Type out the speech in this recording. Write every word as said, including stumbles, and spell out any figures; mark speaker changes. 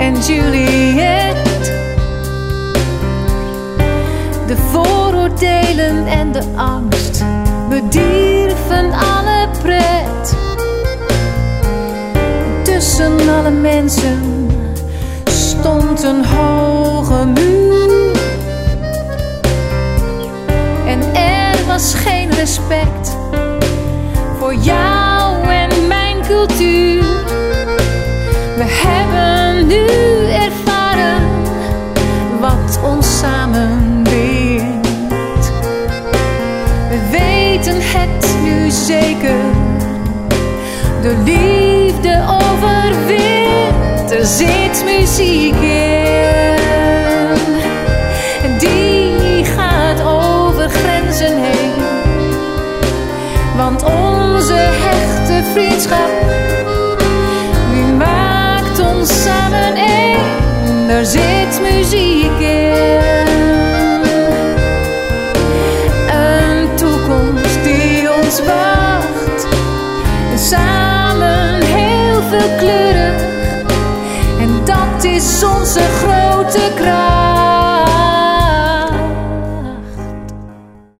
Speaker 1: en Juliet. De vooroordelen en de angst bedierven alle pret. Tussen alle mensen stond een hoge muur. En er was geen respect voor jou en mijn cultuur. We hebben nu ervaren wat ons samenbindt. We weten het nu zeker, de liefde overwint. Er zit muziek in, die gaat over grenzen heen. Want onze hechte vriendschap, die maakt ons samen één. Er zit muziek in, een toekomst die ons wacht. En samen heel veel kleuren, en dat is onze grootste